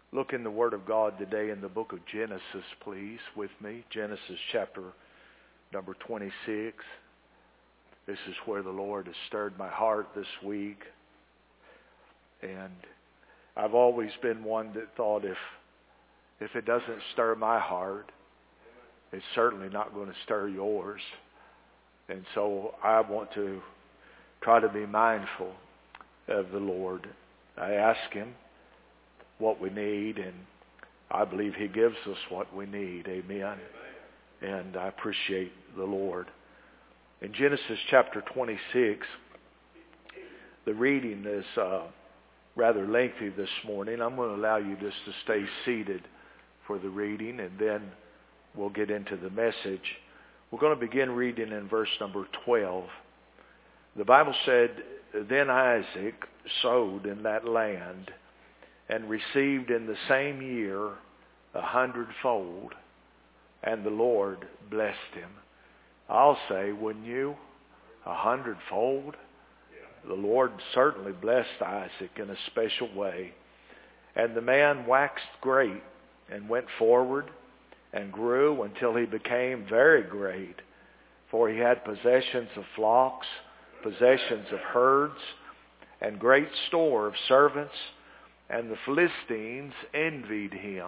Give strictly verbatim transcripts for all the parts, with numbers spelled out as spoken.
Look in the Word of God today in the book of Genesis, please, with me. Genesis chapter number twenty-six. This is where the Lord has stirred my heart this week. And I've always been one that thought if if it doesn't stir my heart, it's certainly not going to stir yours. And so I want to try to be mindful of the Lord. I ask Him what we need, and I believe He gives us what we need. Amen. And I appreciate the Lord. In Genesis chapter twenty-six, the reading is uh, rather lengthy this morning. I'm going to allow you just to stay seated for the reading, and then we'll get into the message. We're going to begin reading in verse number twelve. The Bible said, "Then Isaac sowed in that land, and received in the same year a hundredfold, and the Lord blessed him." I'll say, wouldn't you? A hundredfold? The Lord certainly blessed Isaac in a special way. And the man waxed great, and went forward, and grew until he became very great. For he had possessions of flocks, possessions of herds, and great store of servants, and the Philistines envied him.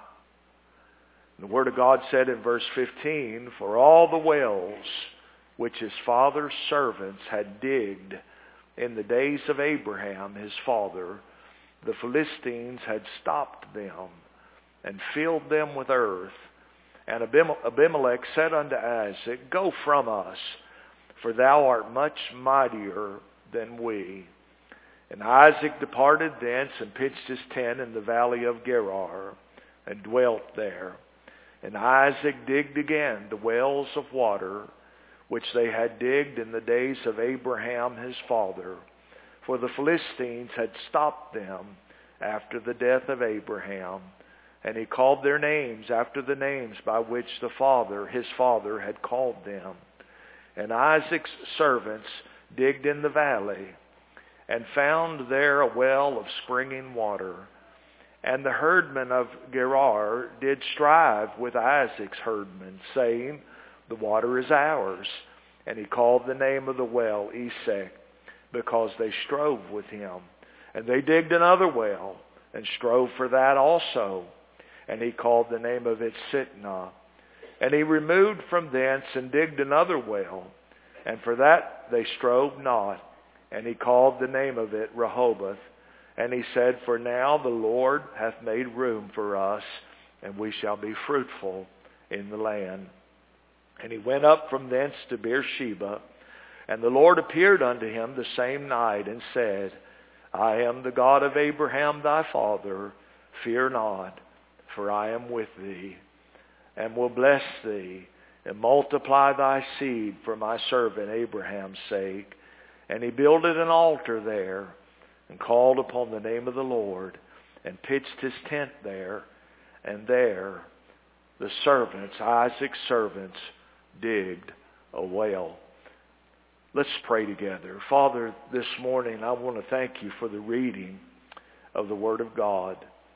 The Word of God said in verse fifteen, "For all the wells which his father's servants had digged in the days of Abraham his father, the Philistines had stopped them, and filled them with earth. And Abimelech said unto Isaac, Go from us, for thou art much mightier than we. And Isaac departed thence, and pitched his tent in the valley of Gerar, and dwelt there. And Isaac digged again the wells of water, which they had digged in the days of Abraham his father. For the Philistines had stopped them after the death of Abraham. And he called their names after the names by which the father, his father, had called them. And Isaac's servants digged in the valley, and found there a well of springing water. And the herdmen of Gerar did strive with Isaac's herdmen, saying, The water is ours. And he called the name of the well Esek, because they strove with him. And they digged another well, and strove for that also. And he called the name of it Sitnah. And he removed from thence, and digged another well, and for that they strove not. And he called the name of it Rehoboth. And he said, For now the Lord hath made room for us, and we shall be fruitful in the land. And he went up from thence to Beersheba. And the Lord appeared unto him the same night, and said, I am the God of Abraham thy father. Fear not, for I am with thee, and will bless thee, and multiply thy seed for my servant Abraham's sake. And he builded an altar there, and called upon the name of the Lord, and pitched his tent there. And there the servants, Isaac's servants, digged a well. Let's pray together. Father, this morning I want to thank you for the reading of the Word of God.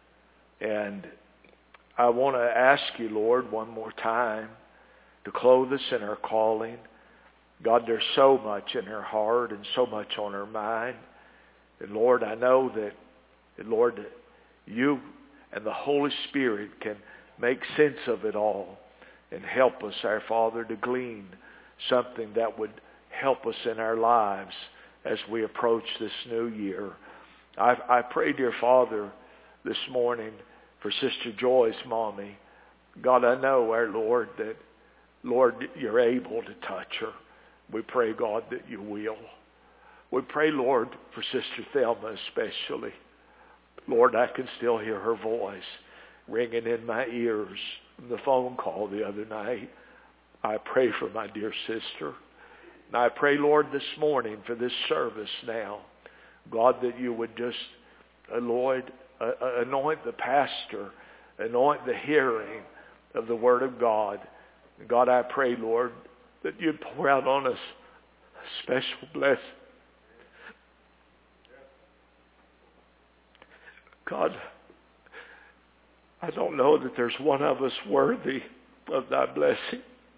And I want to ask you, Lord, one more time to clothe us in our calling. God, there's so much in our heart and so much on our mind. And Lord, I know that, that Lord, that you and the Holy Spirit can make sense of it all and help us, our Father, to glean something that would help us in our lives as we approach this new year. I, I pray, dear Father, this morning for Sister Joy's mommy. God, I know, our Lord, that, Lord, you're able to touch her. We pray, God, that you will. We pray, Lord, for Sister Thelma especially. Lord, I can still hear her voice ringing in my ears from the phone call the other night. I pray for my dear sister. And I pray, Lord, this morning for this service now, God, that you would just, uh, Lord, uh, anoint the pastor, anoint the hearing of the Word of God. And God, I pray, Lord, that you'd pour out on us a special blessing. God, I don't know that there's one of us worthy of thy blessing.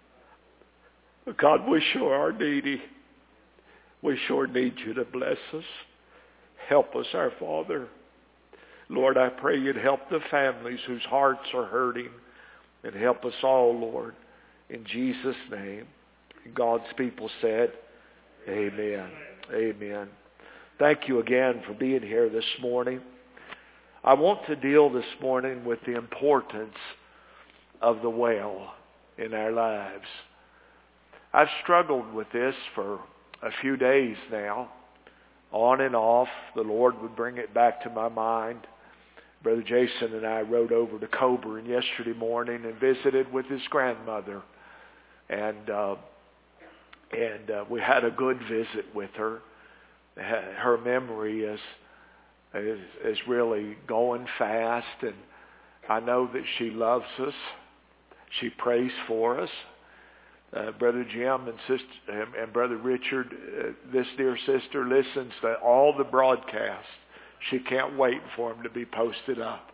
But God, we sure are needy. We sure need you to bless us. Help us, our Father. Lord, I pray you'd help the families whose hearts are hurting, and help us all, Lord, in Jesus' name. And God's people said, amen. Amen. Thank you again for being here this morning. I want to deal this morning with the importance of the well in our lives. I've struggled with this for a few days now, on and off. The Lord would bring it back to my mind. Brother Jason and I rode over to Coburn yesterday morning and visited with his grandmother. And uh, and uh, we had a good visit with her. Her memory is, is is really going fast, and I know that she loves us. She prays for us. Uh, Brother Jim and sister and, and Brother Richard, uh, this dear sister, listens to all the broadcasts. She can't wait for them to be posted up.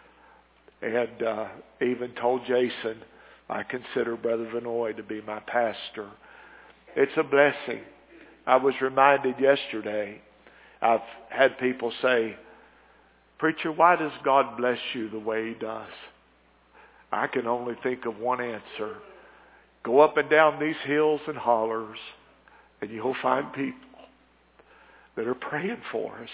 And uh, even told Jason, I consider Brother Vinoy to be my pastor. It's a blessing. I was reminded yesterday, I've had people say, Preacher, why does God bless you the way he does? I can only think of one answer. Go up and down these hills and hollers, and you'll find people that are praying for us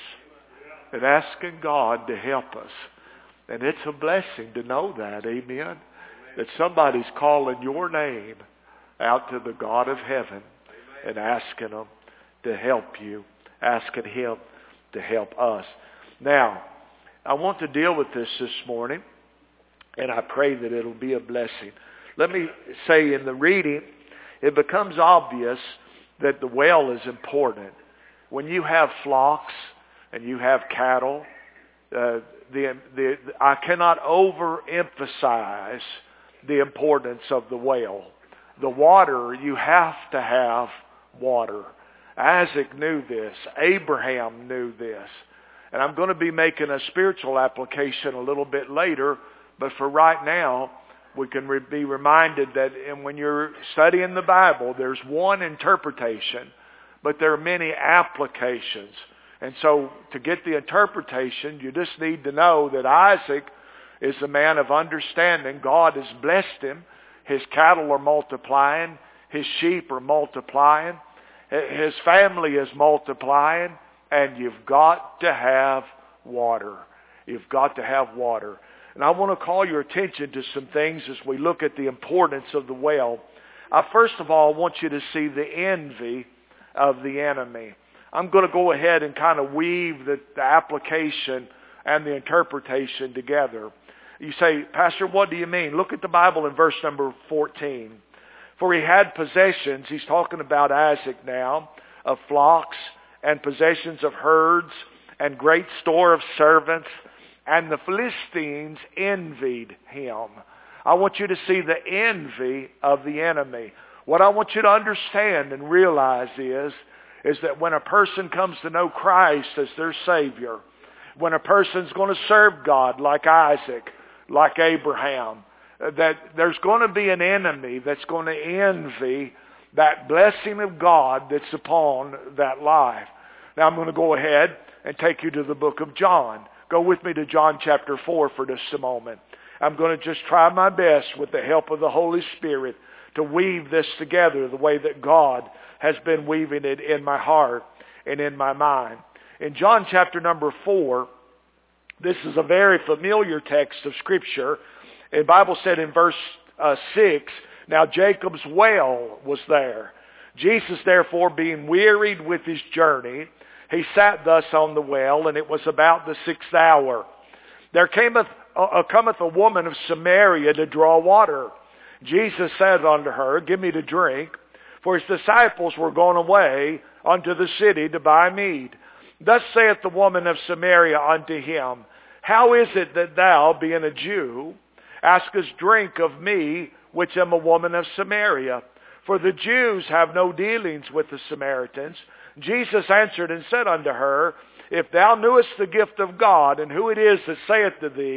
and asking God to help us. And it's a blessing to know that, amen, that somebody's calling your name out to the God of heaven and asking him to help you, asking him to help us. Now, I want to deal with this this morning, and I pray that it'll be a blessing. Let me say in the reading, it becomes obvious that the well is important. When you have flocks and you have cattle, uh, the, the, I cannot overemphasize the importance of the well. The water, you have to have water. Isaac knew this. Abraham knew this. And I'm going to be making a spiritual application a little bit later, but for right now, we can re- be reminded that and when you're studying the Bible, there's one interpretation, but there are many applications. And so to get the interpretation, you just need to know that Isaac is a man of understanding. God has blessed him. His cattle are multiplying. His sheep are multiplying. His family is multiplying. And you've got to have water. You've got to have water. And I want to call your attention to some things as we look at the importance of the well. I first of all want you to see the envy of the enemy. I'm going to go ahead and kind of weave the, the application and the interpretation together. You say, Pastor, what do you mean? Look at the Bible in verse number fourteen. For he had possessions, he's talking about Isaac now, of flocks and possessions of herds and great store of servants. And the Philistines envied him. I want you to see the envy of the enemy. What I want you to understand and realize is, is that when a person comes to know Christ as their Savior, when a person's going to serve God like Isaac, like Abraham, that there's going to be an enemy that's going to envy that blessing of God that's upon that life. Now I'm going to go ahead and take you to the book of John. Go with me to John chapter four for just a moment. I'm going to just try my best with the help of the Holy Spirit to weave this together the way that God has been weaving it in my heart and in my mind. In John chapter number four, this is a very familiar text of Scripture. The Bible said in verse uh, six, now Jacob's well was there. Jesus therefore being wearied with his journey, he sat thus on the well, and it was about the sixth hour. There cameth, uh, cometh a woman of Samaria to draw water. Jesus said unto her, Give me to drink, for his disciples were gone away unto the city to buy meat. Thus saith the woman of Samaria unto him, How is it that thou, being a Jew, askest drink of me, which am a woman of Samaria? For the Jews have no dealings with the Samaritans. Jesus answered and said unto her, If thou knewest the gift of God, and who it is that saith to thee,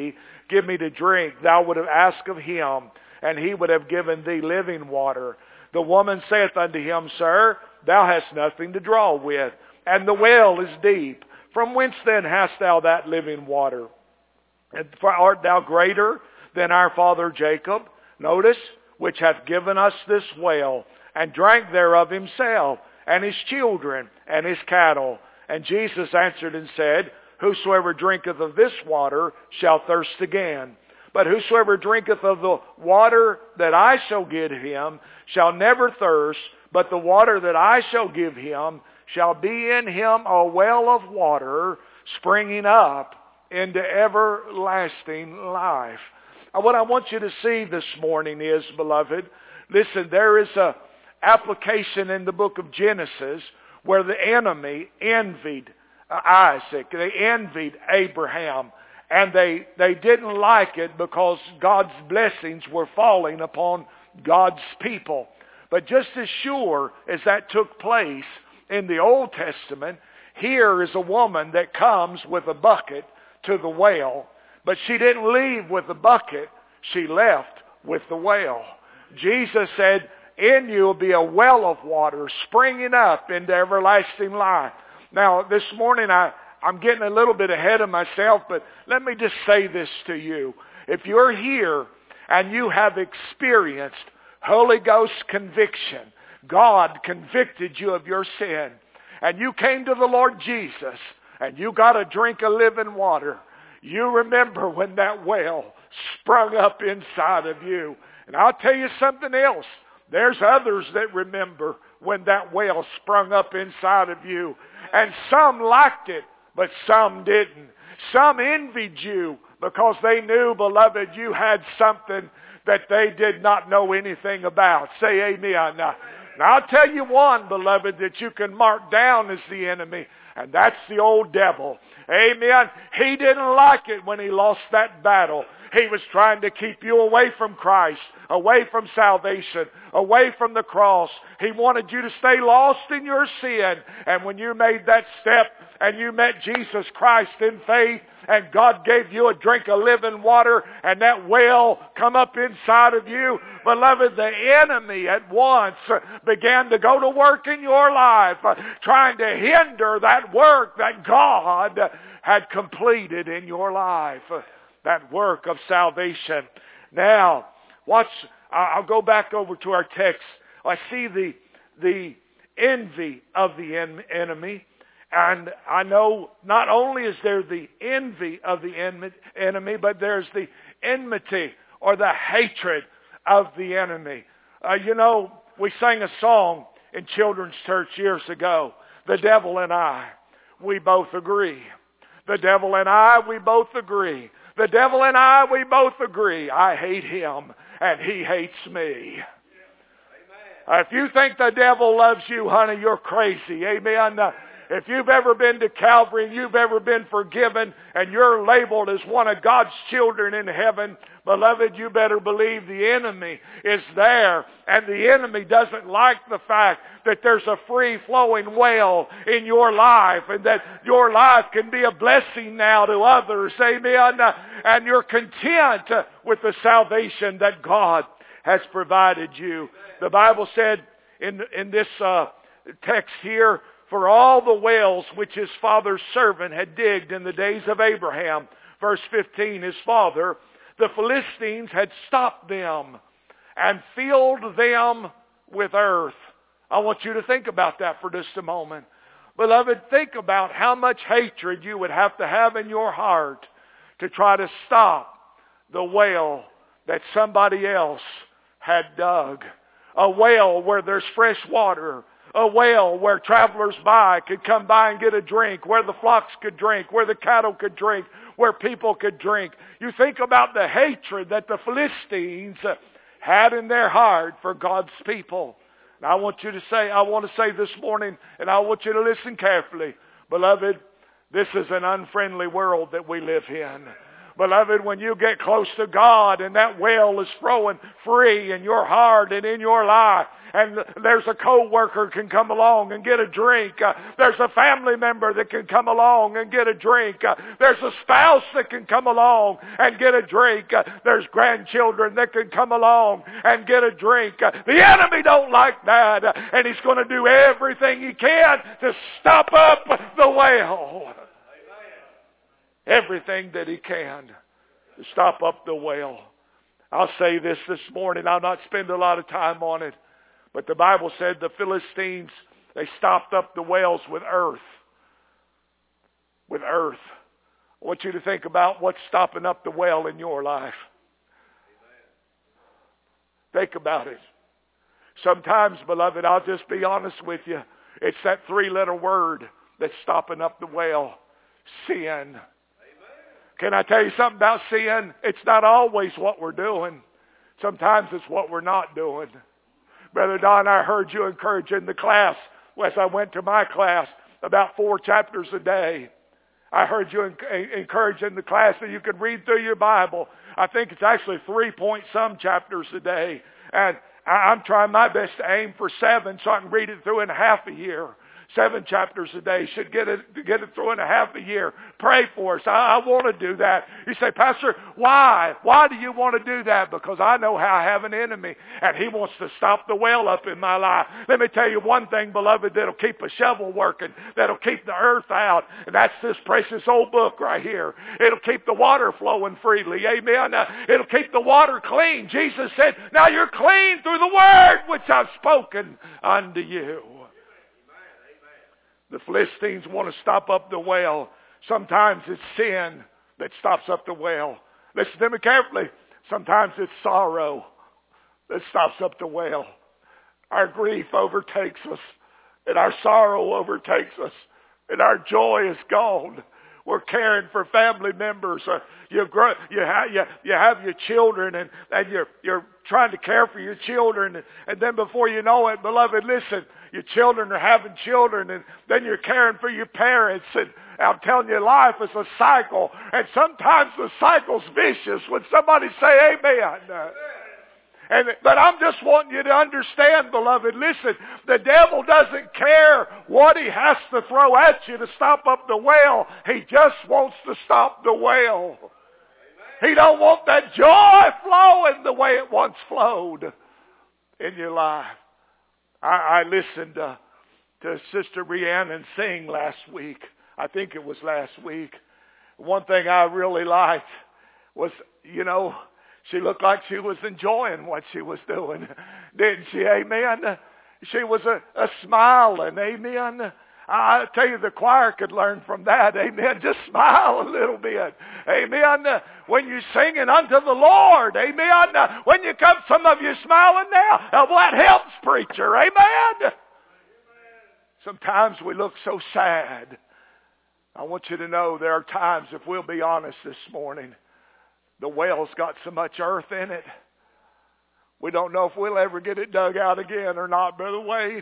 give me to drink, thou would have asked of him, and he would have given thee living water. The woman saith unto him, Sir, thou hast nothing to draw with, and the well is deep. From whence then hast thou that living water? And art thou greater than our father Jacob? Notice, which hath given us this well, and drank thereof himself, and his children, and his cattle. And Jesus answered and said, Whosoever drinketh of this water shall thirst again. But whosoever drinketh of the water that I shall give him shall never thirst, but the water that I shall give him shall be in him a well of water springing up into everlasting life. And what I want you to see this morning is, beloved, listen, there is a application in the book of Genesis where the enemy envied Isaac. They envied Abraham. And they, they didn't like it because God's blessings were falling upon God's people. But just as sure as that took place in the Old Testament, here is a woman that comes with a bucket to the well. But she didn't leave with the bucket. She left with the well. Jesus said, in you will be a well of water springing up into everlasting life. Now, this morning I, I'm getting a little bit ahead of myself, but let me just say this to you. If you're here and you have experienced Holy Ghost conviction, God convicted you of your sin, and you came to the Lord Jesus, and you got a drink of living water, you remember when that well sprung up inside of you. And I'll tell you something else. There's others that remember when that well sprung up inside of you. And some liked it, but some didn't. Some envied you because they knew, beloved, you had something that they did not know anything about. Say amen. Now, now I'll tell you one, beloved, that you can mark down as the enemy, and that's the old devil. Amen. He didn't like it when he lost that battle. He was trying to keep you away from Christ, away from salvation, away from the cross. He wanted you to stay lost in your sin. And when you made that step and you met Jesus Christ in faith, and God gave you a drink of living water, and that well come up inside of you, beloved, the enemy at once began to go to work in your life, trying to hinder that work that God had completed in your life. That work of salvation. Now, watch. I'll go back over to our text. I see the the envy of the en- enemy, and I know not only is there the envy of the en- enemy, but there's the enmity or the hatred of the enemy. Uh, you know, we sang a song in children's church years ago. The devil and I, we both agree. The devil and I, we both agree. The devil and I, we both agree. I hate him, and he hates me. Uh, if you think the devil loves you, honey, you're crazy. Amen. Uh, if you've ever been to Calvary and you've ever been forgiven and you're labeled as one of God's children in heaven, beloved, you better believe the enemy is there. And the enemy doesn't like the fact that there's a free-flowing well in your life and that your life can be a blessing now to others. Amen. Uh, and you're content uh, with the salvation that God has provided you. The Bible said in, in this uh, text here, for all the wells which his father's servant had digged in the days of Abraham, verse fifteen, his father, the Philistines had stopped them and filled them with earth. I want you to think about that for just a moment. Beloved, think about how much hatred you would have to have in your heart to try to stop the well that somebody else had dug. A well where there's fresh water. A well where travelers by could come by and get a drink, where the flocks could drink, where the cattle could drink, where people could drink. You think about the hatred that the Philistines had in their heart for God's people. And I want you to say, I want to say this morning, and I want you to listen carefully. Beloved, this is an unfriendly world that we live in. Beloved, when you get close to God and that well is flowing free in your heart and in your life, and there's a co-worker can come along and get a drink. Uh, there's a family member that can come along and get a drink. Uh, there's a spouse that can come along and get a drink. Uh, there's grandchildren that can come along and get a drink. Uh, the enemy don't like that, uh, and he's going to do everything he can to stop up the well. Everything that he can to stop up the well. I'll say this this morning. I'll not spend a lot of time on it. But the Bible said the Philistines, they stopped up the wells with earth. With earth. I want you to think about what's stopping up the well in your life. Think about it. Sometimes, beloved, I'll just be honest with you. It's that three-letter word that's stopping up the well. Sin. Can I tell you something about sin? It's not always what we're doing. Sometimes it's what we're not doing. Brother Don, I heard you encouraging the class as I went to my class about four chapters a day. I heard you encouraging the class that you could read through your Bible. I think it's actually three point some chapters a day. And I'm trying my best to aim for seven so I can read it through in half a year. Seven chapters a day. Should get it get it through in a half a year. Pray for us. I, I want to do that. You say, Pastor, why? Why do you want to do that? Because I know how I have an enemy, and he wants to stop the well up in my life. Let me tell you one thing, beloved, that'll keep a shovel working, that'll keep the earth out, and that's this precious old book right here. It'll keep the water flowing freely. Amen. Uh, it'll keep the water clean. Jesus said, now you're clean through the word which I've spoken unto you. The Philistines want to stop up the well. Sometimes it's sin that stops up the well. Listen to me carefully. Sometimes it's sorrow that stops up the well. Our grief overtakes us, and our sorrow overtakes us, and our joy is gone. We're caring for family members. Uh, you, grow, you, ha- you, you have your children, and, and you're, you're trying to care for your children. And, and then before you know it, beloved, listen, your children are having children, and then you're caring for your parents. And I'm telling you, life is a cycle. And sometimes the cycle's vicious. When somebody say amen. Uh, And, but I'm just wanting you to understand, beloved, listen, the devil doesn't care what he has to throw at you to stop up the well. He just wants to stop the well. Amen. He don't want that joy flowing the way it once flowed in your life. I, I listened to, to Sister Rhiannon sing last week. I think it was last week. One thing I really liked was, you know, she looked like she was enjoying what she was doing. Didn't she? Amen. She was a, a smiling. Amen. I tell you, the choir could learn from that. Amen. Just smile a little bit. Amen. When you're singing unto the Lord. Amen. When you come, some of you smiling now. Well, that helps, preacher. Amen. Sometimes we look so sad. I want you to know there are times, if we'll be honest this morning, the well's got so much earth in it. We don't know if we'll ever get it dug out again or not, Brother Wade.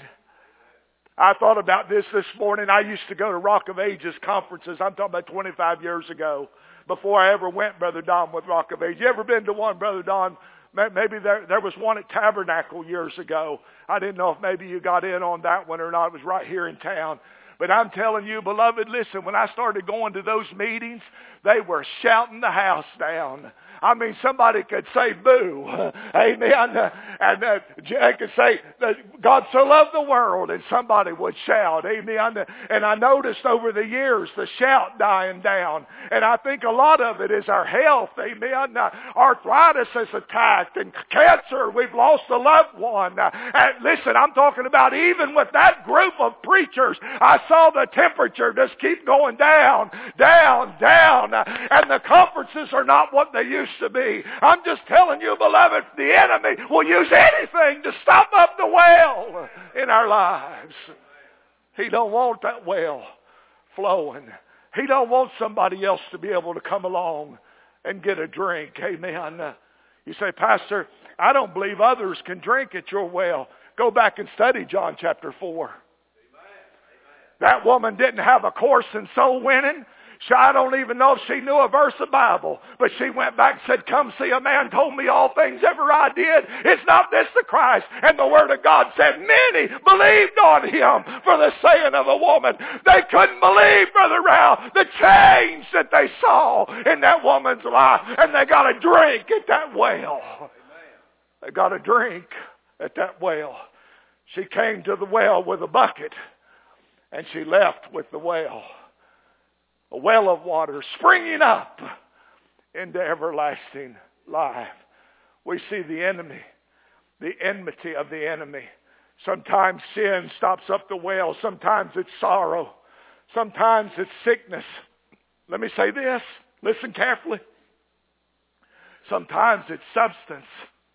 I thought about this this morning. I used to go to Rock of Ages conferences. I'm talking about twenty-five years ago, before I ever went, Brother Don, with Rock of Ages. You ever been to one, Brother Don? Maybe there, there was one at Tabernacle years ago. I didn't know if maybe you got in on that one or not. It was right here in town. But I'm telling you, beloved, listen, when I started going to those meetings, they were shouting the house down. I mean, somebody could say boo. Amen. And uh, they could say, God so loved the world, and somebody would shout. Amen. And I noticed over the years the shout dying down. And I think a lot of it is our health. Amen. Uh, arthritis is attacked, and cancer, we've lost a loved one. Uh, and listen, I'm talking about even with that group of preachers, I saw the temperature just keep going down, down, down. Uh, and the conferences are not what they used to be. I'm just telling you, beloved, the enemy will use anything to stop up the well in our lives. He don't want that well flowing. He don't want somebody else to be able to come along and get a drink. Amen. You say, Pastor, I don't believe others can drink at your well. Go back and study John chapter four. That woman didn't have a course in soul winning. So I don't even know if she knew a verse of Bible, but she went back and said, come see a man told me all things ever I did. It's not this the Christ. And the Word of God said, many believed on him for the saying of a woman. They couldn't believe, Brother Rao, the change that they saw in that woman's life. And they got a drink at that well. They got a drink at that well. She came to the well with a bucket, and she left with the well. A well of water springing up into everlasting life. We see the enemy, the enmity of the enemy. Sometimes sin stops up the well. Sometimes it's sorrow. Sometimes it's sickness. Let me say this. Listen carefully. Sometimes it's substance.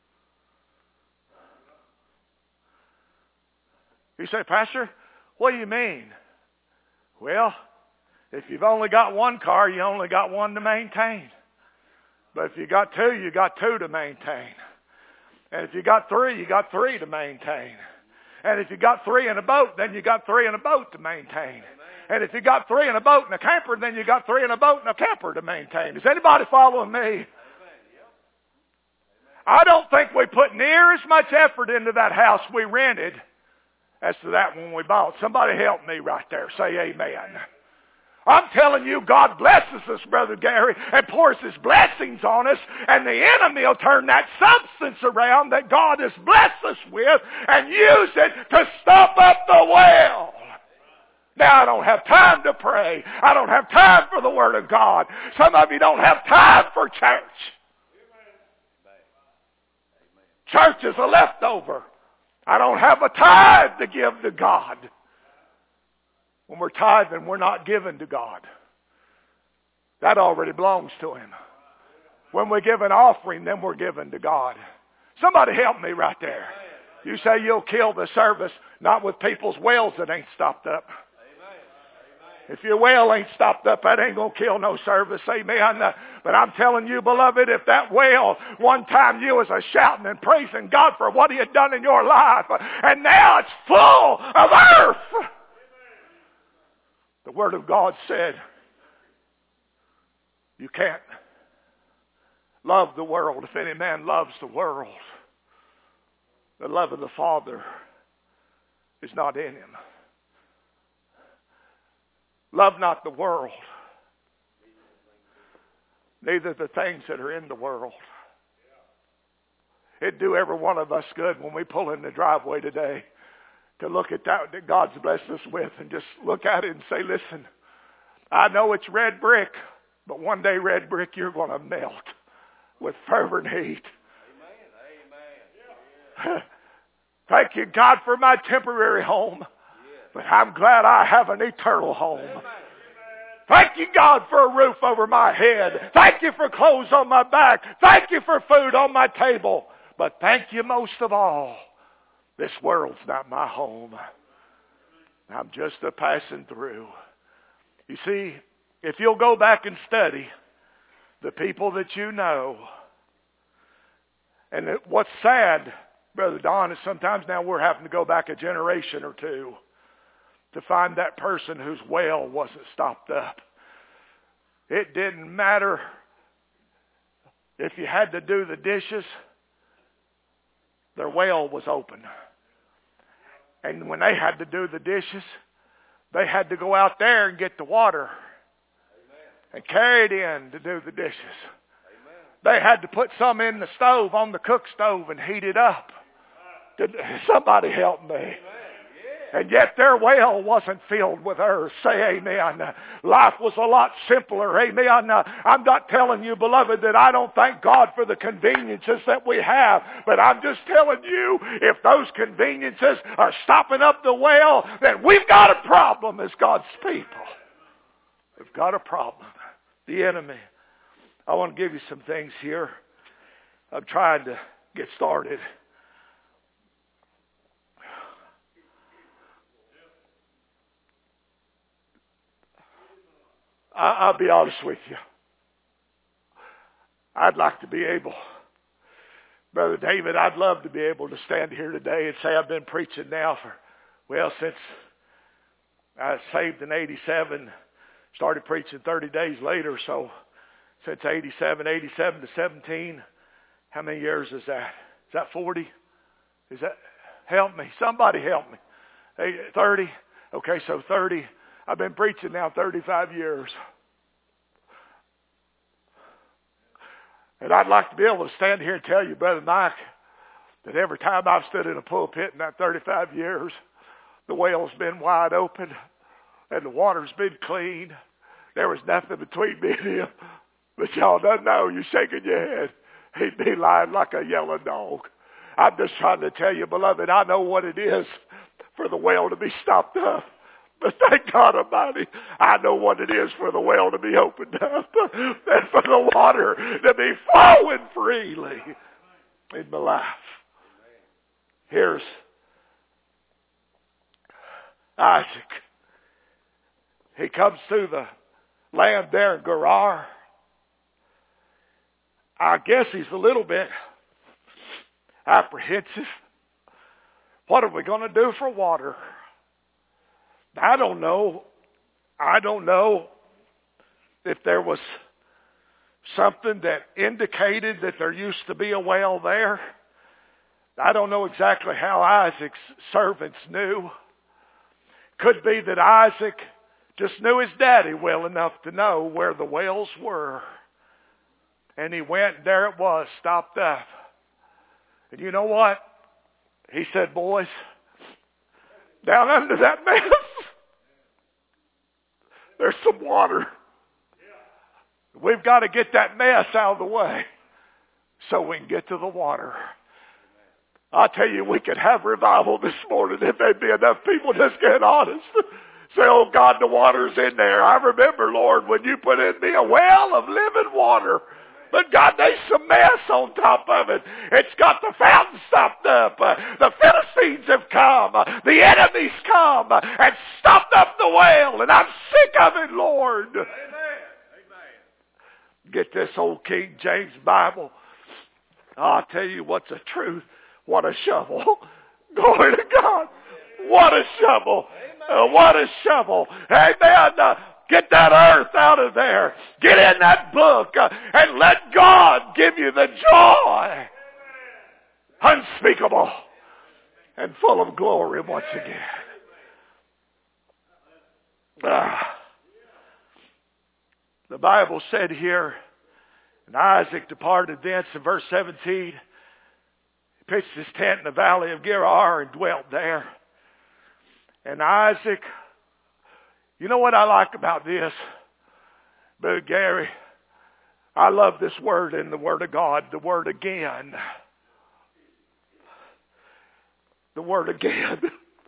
You say, Pastor, what do you mean? Well, if you've only got one car, you only got one to maintain. But if you got two, you got two to maintain. And if you got three, you got three to maintain. And if you got three in a boat, then you got three in a boat to maintain. And if you got three in a boat and a camper, then you got three in a boat and a camper to maintain. Is anybody following me? I don't think we put near as much effort into that house we rented as to that one we bought. Somebody help me right there. Say amen. I'm telling you, God blesses us, Brother Gary, and pours his blessings on us, and the enemy will turn that substance around that God has blessed us with and use it to stop up the well. Now, I don't have time to pray. I don't have time for the Word of God. Some of you don't have time for church. Church is a leftover. I don't have a tithe to give to God. When we're tithing, we're not giving to God. That already belongs to him. When we give an offering, then we're giving to God. Somebody help me right there. You say you'll kill the service, not with people's wells that ain't stopped up. If your well ain't stopped up, that ain't going to kill no service. Amen. But I'm telling you, beloved, if that well, one time you was a shouting and praising God for what he had done in your life, and now it's full of earth. The Word of God said, you can't love the world. If any man loves the world, the love of the Father is not in him. Love not the world, neither the things that are in the world. It'd do every one of us good when we pull in the driveway today to look at that that God's blessed us with and just look at it and say, listen, I know it's red brick, but one day red brick you're going to melt with fervent heat. Amen. Amen. Thank you, God, for my temporary home. But I'm glad I have an eternal home. Amen. Thank you, God, for a roof over my head. Thank you for clothes on my back. Thank you for food on my table. But thank you most of all, this world's not my home. I'm just a passing through. You see, if you'll go back and study the people that you know, and what's sad, Brother Don, is sometimes now we're having to go back a generation or two to find that person whose well wasn't stopped up. It didn't matter if you had to do the dishes, their well was open. And when they had to do the dishes, they had to go out there and get the water and carry it in to do the dishes. They had to put some in the stove, on the cook stove, and heat it up. Somebody help me. And yet their well wasn't filled with earth. Say amen. Life was a lot simpler. Amen. I'm not telling you, beloved, that I don't thank God for the conveniences that we have. But I'm just telling you, if those conveniences are stopping up the well, then we've got a problem as God's people. We've got a problem. The enemy. I want to give you some things here. I'm trying to get started. I'll be honest with you. I'd like to be able, Brother David, I'd love to be able to stand here today and say I've been preaching now for, well, since I was saved in eighty-seven, Started preaching thirty days later, so since eighty-seven, eighty-seven to seventeen, how many years is that? Is that forty? Is that, help me, somebody help me. thirty? Okay, so thirty. I've been preaching now thirty-five years. And I'd like to be able to stand here and tell you, Brother Mike, that every time I've stood in a pulpit in that thirty-five years, the well's been wide open and the water's been clean. There was nothing between me and him. But y'all don't know. You're shaking your head. He'd be lying like a yellow dog. I'm just trying to tell you, beloved, I know what it is for the well to be stopped up. But thank God Almighty, I know what it is for the well to be opened up and for the water to be flowing freely in my life. Here's Isaac. He comes through the land there in Gerar. I guess he's a little bit apprehensive. What are we going to do for water? I don't know. I don't know if there was something that indicated that there used to be a well there. I don't know exactly how Isaac's servants knew. Could be that Isaac just knew his daddy well enough to know where the wells were. And he went, and there it was, stopped up. And you know what? He said, boys, down under that mess, there's some water. We've got to get that mess out of the way so we can get to the water. I tell you, we could have revival this morning if there'd be enough people just get honest. Say, oh God, the water's in there. I remember, Lord, when you put in me a well of living water. But God, there's some mess on top of it. It's got the fountain stopped up. Uh, the Philistines have come. Uh, the enemies come uh, and stopped up the well. And I'm sick of it, Lord. Amen. Amen. Get this old King James Bible. I'll tell you what's the truth. What a shovel. Glory to God. What a shovel. Uh, what a shovel. Amen. Uh, Get that earth out of there. Get in that book uh, and let God give you the joy. Unspeakable and full of glory once again. Ah. The Bible said here, and Isaac departed thence in verse seventeen. He pitched his tent in the valley of Gerar and dwelt there. And Isaac... You know what I like about this, Brother Gary? I love this word in the Word of God, the word again. The word again.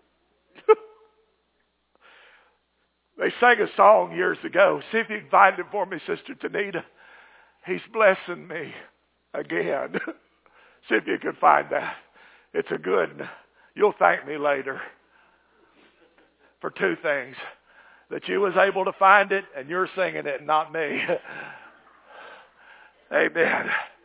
They sang a song years ago. See if you can find it for me, Sister Tanita. He's blessing me again. See if you can find that. It's a good one. You'll thank me later for two things. That you was able to find it and you're singing it, not me. Amen.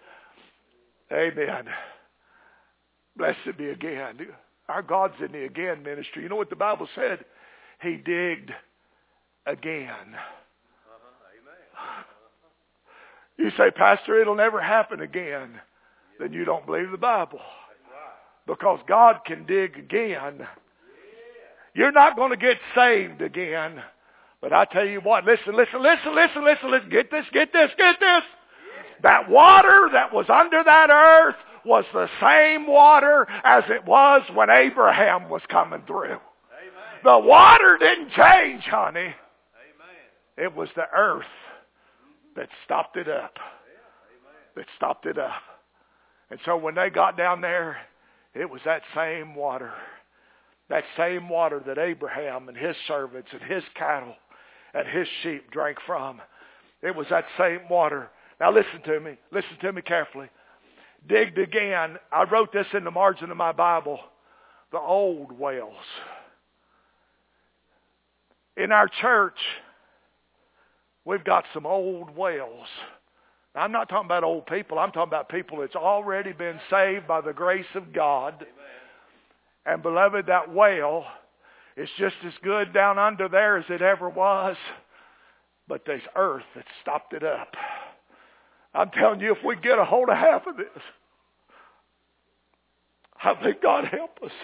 Amen. Blessed be again. Our God's in the again ministry. You know what the Bible said? He digged again. Uh-huh. Amen. You say, Pastor, it'll never happen again. Then you don't believe the Bible. Because God can dig again. You're not going to get saved again. But I tell you what, listen, listen, listen, listen, listen, listen, get this, get this, get this. That water that was under that earth was the same water as it was when Abraham was coming through. Amen. The water didn't change, honey. Amen. It was the earth that stopped it up. That stopped it up. And so when they got down there, it was that same water. That same water that Abraham and his servants and his cattle and his sheep drank from. It was that same water. Now listen to me. Listen to me carefully. Digged again. I wrote this in the margin of my Bible. The old wells. In our church, we've got some old wells. Now, I'm not talking about old people. I'm talking about people that's already been saved by the grace of God. Amen. And beloved, that well is just as good down under there as it ever was. But there's earth that stopped it up. I'm telling you, if we get a hold of half of this, I think God help us.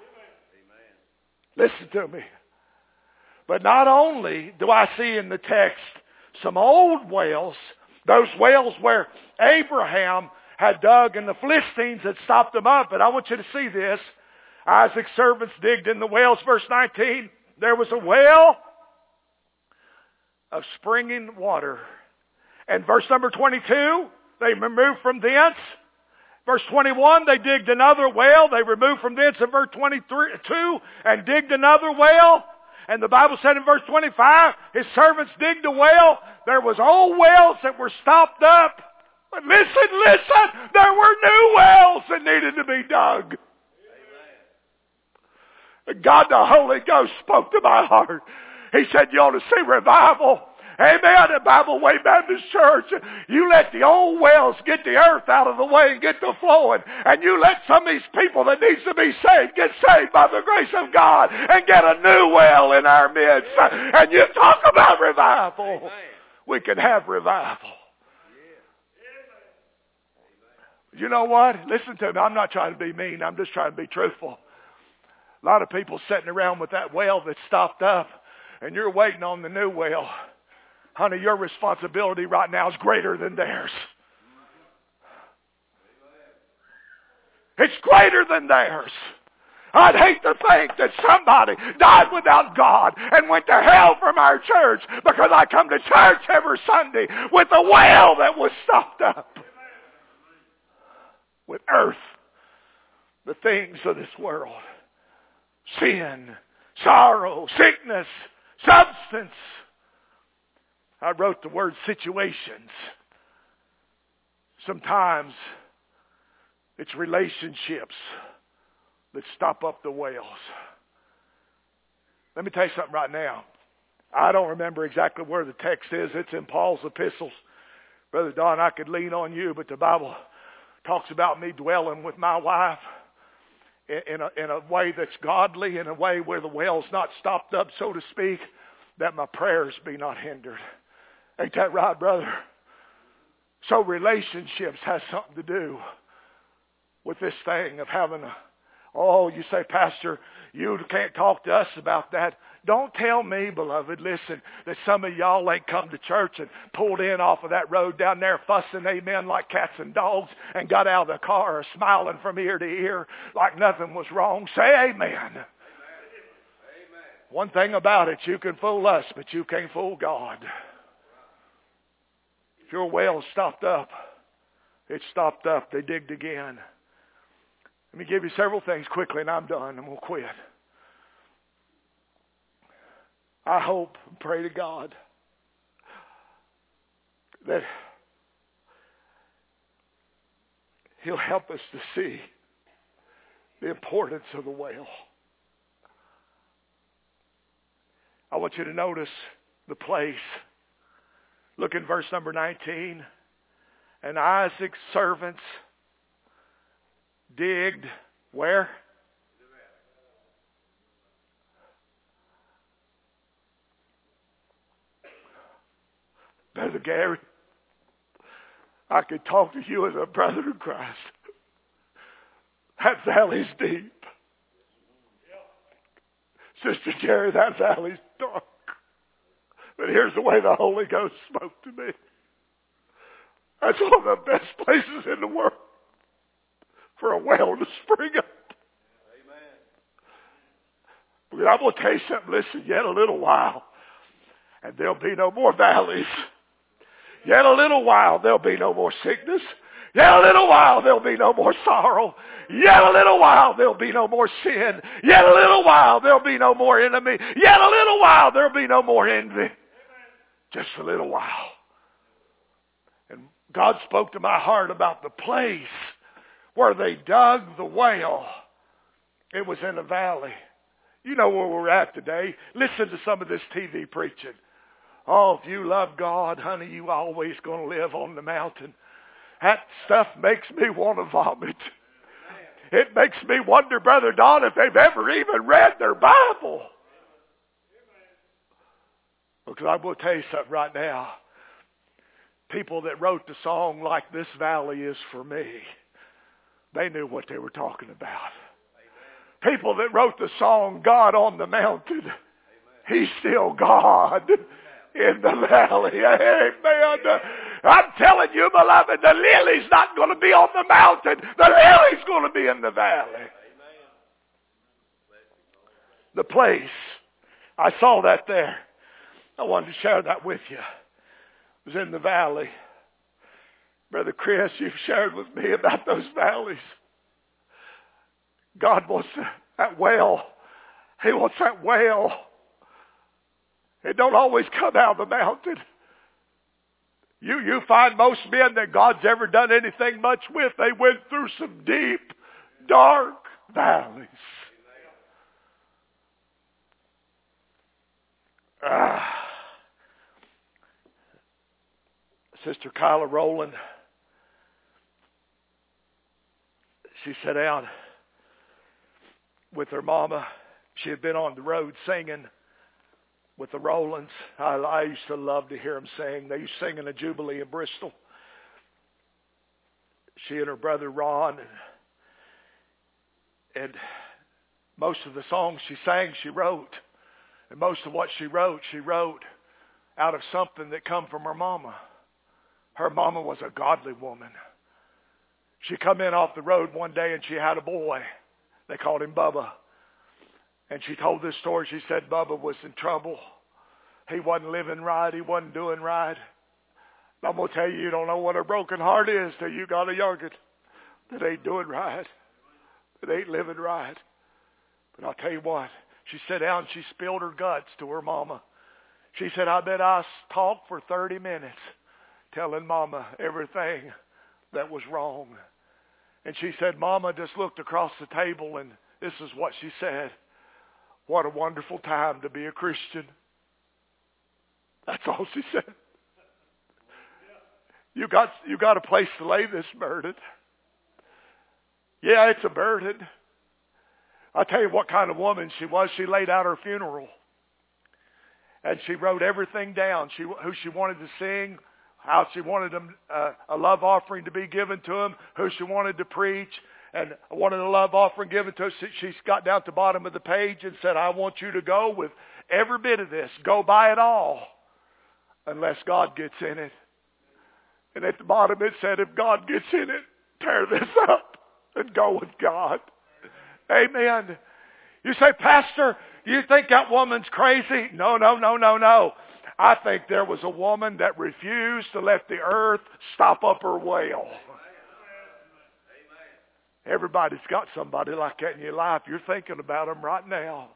Amen. Listen to me. But not only do I see in the text some old wells, those wells where Abraham had dug and the Philistines had stopped them up, but I want you to see this. Isaac's servants digged in the wells, verse nineteen. There was a well of springing water. And verse number twenty-two, they removed from thence. Verse twenty-one, they digged another well. They removed from thence in verse twenty-two and digged another well. And the Bible said in verse twenty-five, his servants digged a well. There was old wells that were stopped up. But listen, listen, there were new wells that needed to be dug. Amen. God the Holy Ghost spoke to my heart. He said, you ought to see revival. Amen. At Bible Way Baptist Church, you let the old wells get the earth out of the way and get to flowing. And you let some of these people that needs to be saved get saved by the grace of God and get a new well in our midst. And you talk about revival. Amen. We can have revival. Yeah. You know what? Listen to me. I'm not trying to be mean. I'm just trying to be truthful. A lot of people sitting around with that well that's stopped up, and you're waiting on the new well. Honey, your responsibility right now is greater than theirs. It's greater than theirs. I'd hate to think that somebody died without God and went to hell from our church because I come to church every Sunday with a well that was stopped up with earth, the things of this world, sin, sorrow, sickness, substance. I wrote the word situations. Sometimes it's relationships that stop up the wells. Let me tell you something right now. I don't remember exactly where the text is. It's in Paul's epistles. Brother Don, I could lean on you, but the Bible talks about me dwelling with my wife in a, in a way that's godly, in a way where the well's not stopped up, so to speak, that my prayers be not hindered. Ain't that right, brother? So relationships has something to do with this thing of having a, oh, you say, Pastor, you can't talk to us about that. Don't tell me, beloved, listen, that some of y'all ain't come to church and pulled in off of that road down there fussing amen like cats and dogs and got out of the car smiling from ear to ear like nothing was wrong. Say amen. Amen. One thing about it, you can fool us, but you can't fool God. If your well stopped up, it stopped up. They digged again. Let me give you several things quickly, and I'm done. I'm going to quit. I hope and pray to God that He'll help us to see the importance of the well. I want you to notice the place. Look in verse number nineteen. And Isaac's servants digged where? Brother Gary, I could talk to you as a brother in Christ. That valley's deep. Sister Jerry, that valley's dark. But here's the way the Holy Ghost spoke to me. That's one of the best places in the world for a well to spring up. Amen. But I'm going to tell you something. Listen, yet a little while, and there'll be no more valleys. Yet a little while, there'll be no more sickness. Yet a little while, there'll be no more sorrow. Yet a little while, there'll be no more sin. Yet a little while, there'll be no more enemy. Yet a little while, there'll be no more envy. Just a little while. And God spoke to my heart about the place where they dug the well. It was in a valley. You know where we're at today. Listen to some of this T V preaching. Oh, if you love God, honey, you always going to live on the mountain. That stuff makes me want to vomit. It makes me wonder, Brother Don, if they've ever even read their Bible. Because I'm going to tell you something right now. People that wrote the song like This Valley Is For Me, they knew what they were talking about. People that wrote the song God on the Mountain, He's still God in the valley. Amen. I'm telling you, beloved, the lily's not going to be on the mountain. The lily's going to be in the valley. The place. I saw that there. I wanted to share that with you. It was in the valley. Brother Chris, you've shared with me about those valleys. God wants that well. He wants that well. It don't always come out of the mountain. You, you find most men that God's ever done anything much with, they went through some deep, dark valleys. Ah. Sister Kyla Rowland, she sat down with her mama. She had been on the road singing with the Rowlands. I, I used to love to hear them sing. They used to sing in a Jubilee in Bristol. She and her brother Ron. And, and most of the songs she sang, she wrote. And most of what she wrote, she wrote out of something that come from her mama. Her mama was a godly woman. She come in off the road one day and she had a boy. They called him Bubba. And she told this story. She said Bubba was in trouble. He wasn't living right. He wasn't doing right. And I'm going to tell you, you don't know what a broken heart is till you got a youngin that ain't doing right. That ain't living right. But I'll tell you what. She sat down and she spilled her guts to her mama. She said, I bet I talked for thirty minutes telling Mama everything that was wrong. And she said, Mama just looked across the table and this is what she said. What a wonderful time to be a Christian. That's all she said. You got, you got a place to lay this burden. Yeah, it's a burden. I'll tell you what kind of woman she was. She laid out her funeral. And she wrote everything down. She, who she wanted to sing, how she wanted them, uh, a love offering to be given to him, who she wanted to preach, and wanted a love offering given to her. She, she got down to the bottom of the page and said, I want you to go with every bit of this. Go buy it all, unless God gets in it. And at the bottom it said, if God gets in it, tear this up and go with God. Amen. You say, Pastor, you think that woman's crazy? No, no, no, no, no. I think there was a woman that refused to let the earth stop up her well. Everybody's got somebody like that in your life. You're thinking about them right now.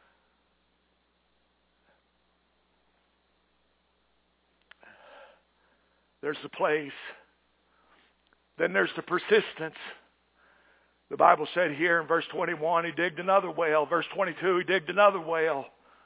There's the place. Then there's the persistence. The Bible said here in verse twenty-one, he digged another well. Verse twenty-two, he digged another well.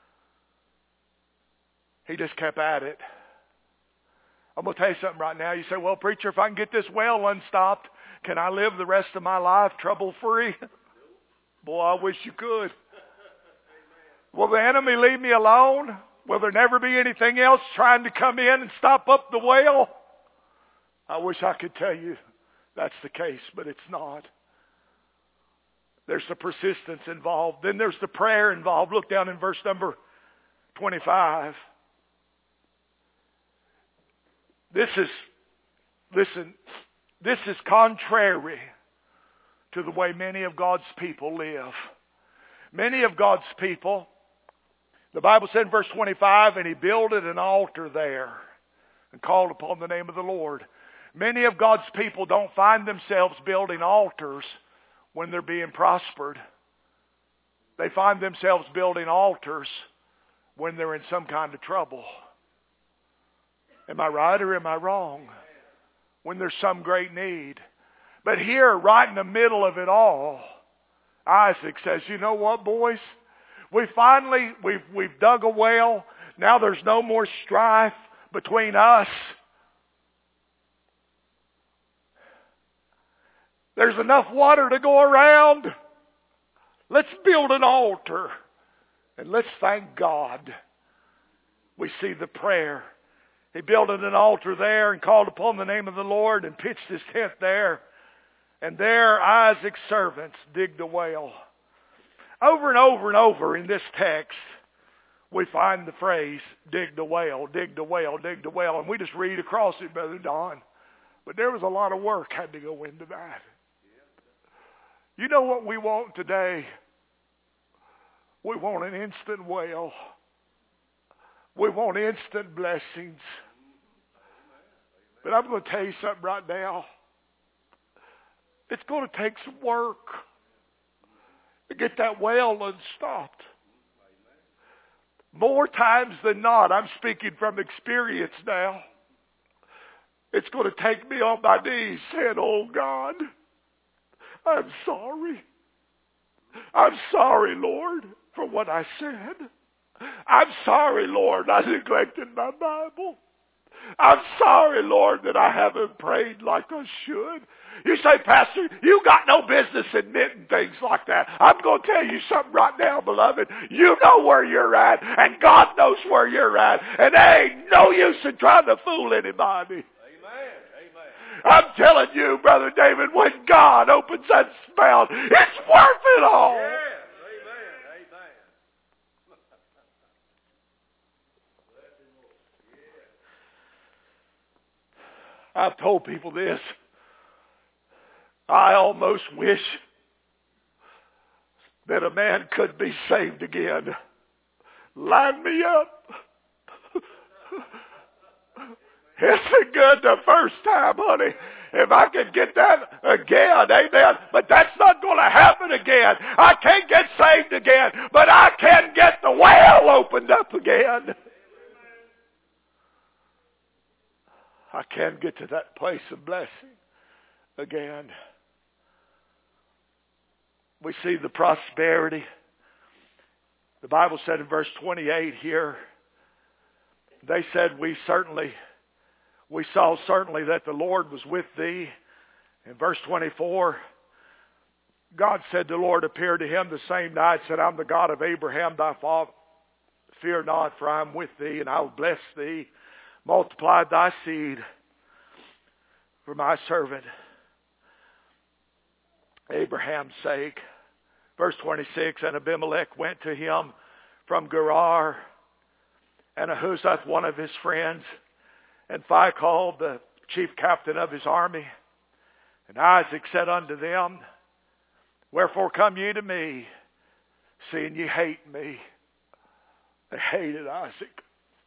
He just kept at it. I'm going to tell you something right now. You say, well, preacher, if I can get this well unstopped, can I live the rest of my life trouble-free? Boy, I wish you could. Will the enemy leave me alone? Will there never be anything else trying to come in and stop up the well? I wish I could tell you that's the case, but it's not. There's the persistence involved. Then there's the prayer involved. Look down in verse number twenty-five. This is, listen, this is contrary to the way many of God's people live. Many of God's people, the Bible said in verse twenty-five, and he builded an altar there and called upon the name of the Lord. Many of God's people don't find themselves building altars when they're being prospered. They find themselves building altars when they're in some kind of trouble. Am I right or am I wrong? When there's some great need. But here, right in the middle of it all, Isaac says, you know what, boys? We finally, we've, we've dug a well. Now there's no more strife between us. There's enough water to go around. Let's build an altar and let's thank God. we see the prayer. He built an altar there and called upon the name of the Lord and pitched his tent there. And there Isaac's servants digged a well. Over and over and over in this text, we find the phrase, digged a well, digged a well, digged a well. And we just read across it, Brother Don. But there was a lot of work had to go into that. You know what we want today? We want an instant well. We want instant blessings. But I'm going to tell you something right now. It's going to take some work to get that well unstopped. More times than not, I'm speaking from experience now, it's going to take me on my knees saying, oh God, I'm sorry. I'm sorry, Lord, for what I said. I'm sorry, Lord, I neglected my Bible. I'm sorry, Lord, that I haven't prayed like I should. You say, Pastor, you got no business admitting things like that. I'm going to tell you something right now, beloved. You know where you're at, and God knows where you're at. And there ain't no use in trying to fool anybody. I'm telling you, Brother David, when God opens that spout, it's worth it all. Yeah. Amen. Amen. I've told people this. I almost wish that a man could be saved again. Line me up. Isn't good the first time, honey. If I could get that again, amen. But that's not going to happen again. I can't get saved again, but I can get the well opened up again. I can get to that place of blessing again. We see the prosperity. The Bible said in verse twenty-eight here, they said, we certainly... We saw certainly that the Lord was with thee. In verse twenty-four, God said, the Lord appeared to him the same night, said, I'm the God of Abraham, thy father. Fear not, for I am with thee, and I will bless thee. Multiply thy seed for my servant Abraham's sake. Verse twenty-six, and Abimelech went to him from Gerar, and Ahuzath, one of his friends, and Phicol, the chief captain of his army. And Isaac said unto them, wherefore come ye to me, seeing ye hate me? They hated Isaac.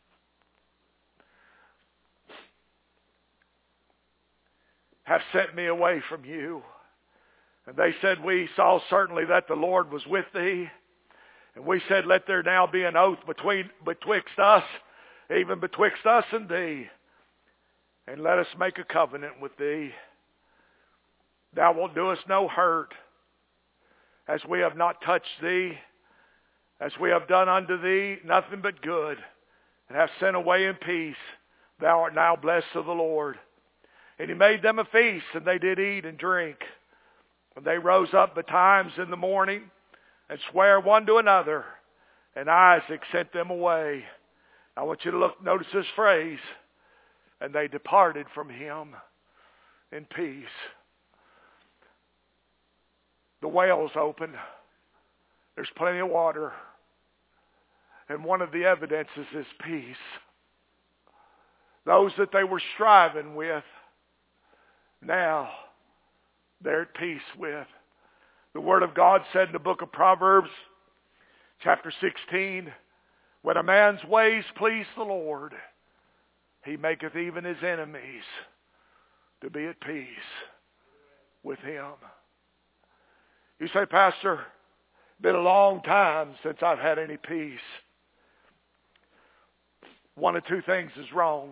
Have sent me away from you. And they said, we saw certainly that the Lord was with thee. And we said, let there now be an oath between betwixt us, even betwixt us and thee. And let us make a covenant with thee. Thou wilt do us no hurt, as we have not touched thee, as we have done unto thee nothing but good, and have sent away in peace. Thou art now blessed of the Lord. And he made them a feast, and they did eat and drink. And they rose up betimes in the morning, and sware one to another. And Isaac sent them away. I want you to look, notice this phrase. And they departed from him in peace. The well's open. There's plenty of water. And one of the evidences is peace. Those that they were striving with, now they're at peace with. The Word of God said in the book of Proverbs, chapter sixteen, when a man's ways please the Lord, he maketh even his enemies to be at peace with him. You say, Pastor, it's been a long time since I've had any peace. One of two things is wrong.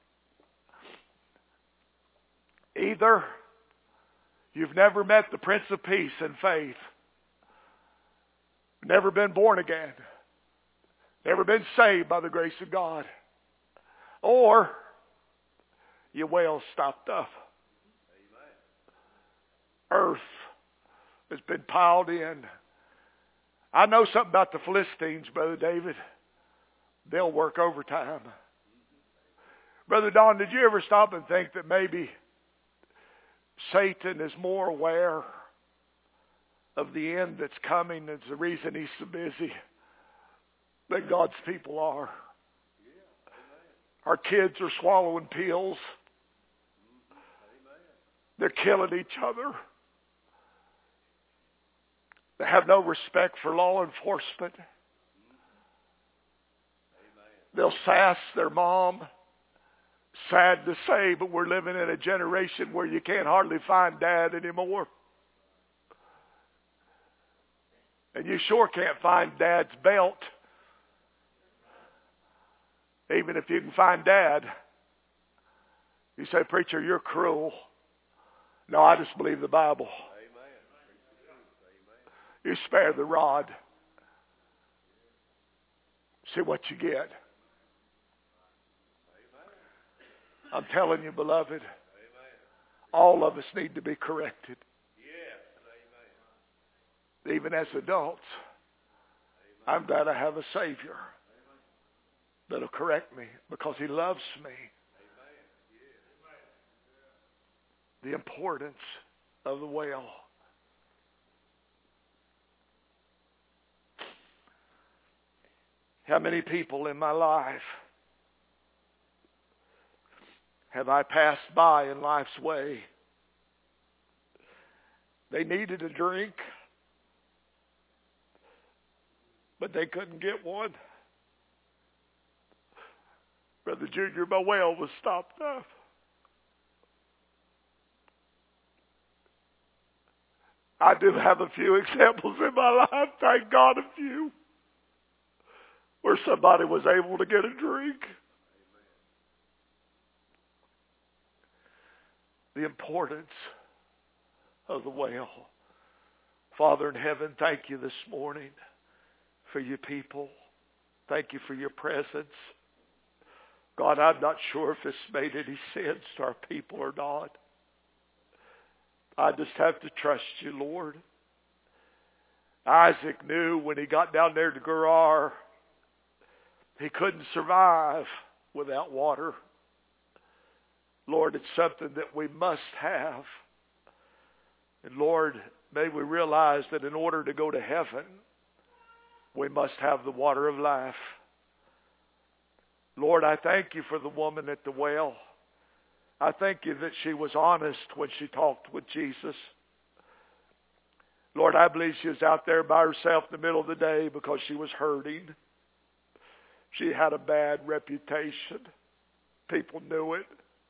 Either you've never met the Prince of Peace in faith, never been born again, never been saved by the grace of God, or your well stopped up. Earth has been piled in. I know something about the Philistines, Brother David. they'll work overtime. Brother Don, did you ever stop and think that maybe Satan is more aware of the end that's coming? It's the reason he's so busy than God's people are. Our kids are swallowing pills. They're killing each other. They have no respect for law enforcement. They'll sass their mom. Sad to say, but we're living in a generation where you can't hardly find dad anymore. And you sure can't find dad's belt. Even if you can find dad. You say, preacher, you're cruel. No, I just believe the Bible. You spare the rod. See what you get. I'm telling you, beloved, all of us need to be corrected. Even as adults, I'm glad I have a Savior that'll correct me because He loves me. The importance of the well. How many people in my life have I passed by in life's way? They needed a drink, but they couldn't get one. Brother Junior, my well was stopped up. I do have a few examples in my life, thank God, a few, where somebody was able to get a drink. The importance of the well. Father in heaven, thank you this morning for your people. Thank you for your presence. God, I'm not sure if this made any sense to our people or not. I just have to trust you, Lord. Isaac knew when he got down there to Gerar, he couldn't survive without water. Lord, it's something that we must have. And Lord, may we realize that in order to go to heaven, we must have the water of life. Lord, I thank you for the woman at the well. I thank you that she was honest when she talked with Jesus. Lord, I believe she was out there by herself in the middle of the day because she was hurting. She had a bad reputation. People knew it.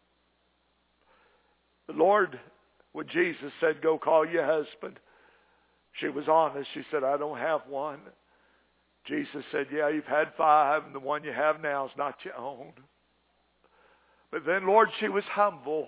But Lord, when Jesus said, go call your husband, she was honest. She said, I don't have one. Jesus said, yeah, you've had five, and the one you have now is not your own. But then, Lord, she was humble.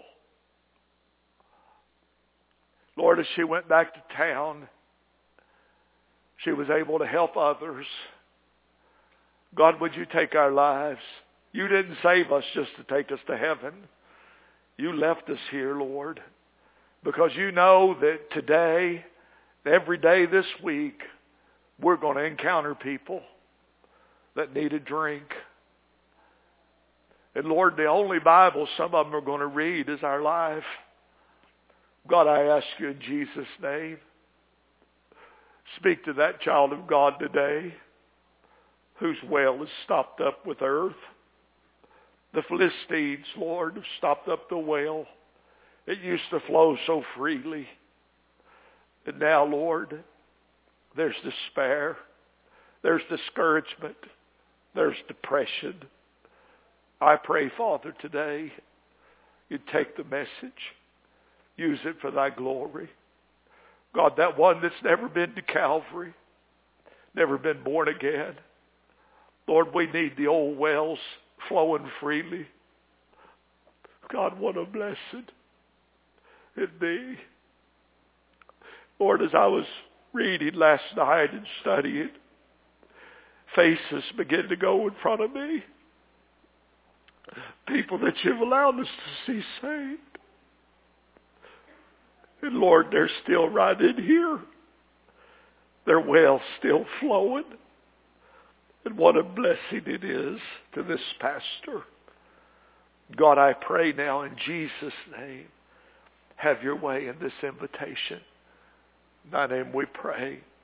Lord, as she went back to town, she was able to help others. God, would you take our lives? You didn't save us just to take us to heaven. You left us here, Lord, because you know that today, every day this week, we're going to encounter people that need a drink. And Lord, the only Bible some of them are going to read is our life. God, I ask you in Jesus' name, speak to that child of God today whose well is stopped up with earth. The Philistines, Lord, have stopped up the well. It used to flow so freely. And now, Lord, there's despair. There's discouragement. There's depression. I pray, Father, today you take the message. Use it for thy glory. God, that one that's never been to Calvary, never been born again. Lord, we need the old wells flowing freely. God, what a blessing it be. Lord, as I was reading last night and studying, faces begin to go in front of me. People that you've allowed us to see saved. And Lord, they're still right in here. Their well's still flowing. And what a blessing it is to this pastor. God, I pray now in Jesus' name, have your way in this invitation. In thy name we pray.